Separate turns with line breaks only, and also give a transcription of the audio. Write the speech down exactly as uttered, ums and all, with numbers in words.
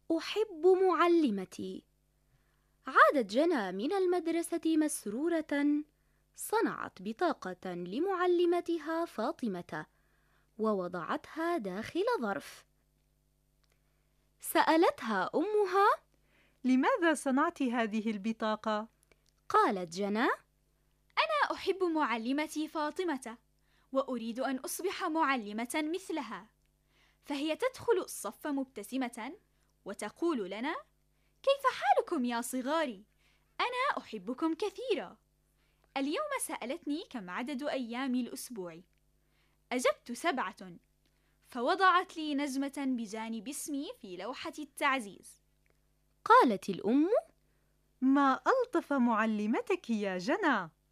أحب معلمتي. عادت جنى من المدرسة مسرورة. صنعت بطاقة لمعلمتها فاطمة ووضعتها داخل ظرف. سألتها أمها:
لماذا صنعت هذه البطاقة؟
قالت جنى:
أنا أحب معلمتي فاطمة، وأريد أن أصبح معلمة مثلها، فهي تدخل الصف مبتسمة وتقول لنا: كيف حالكم يا صغاري؟ أنا أحبكم كثيرا. اليوم سألتني كم عدد أيام الأسبوع، أجبت سبعة، فوضعت لي نجمة بجانب اسمي في لوحة التعزيز.
قالت الأم:
ما ألطف معلمتك يا جنى.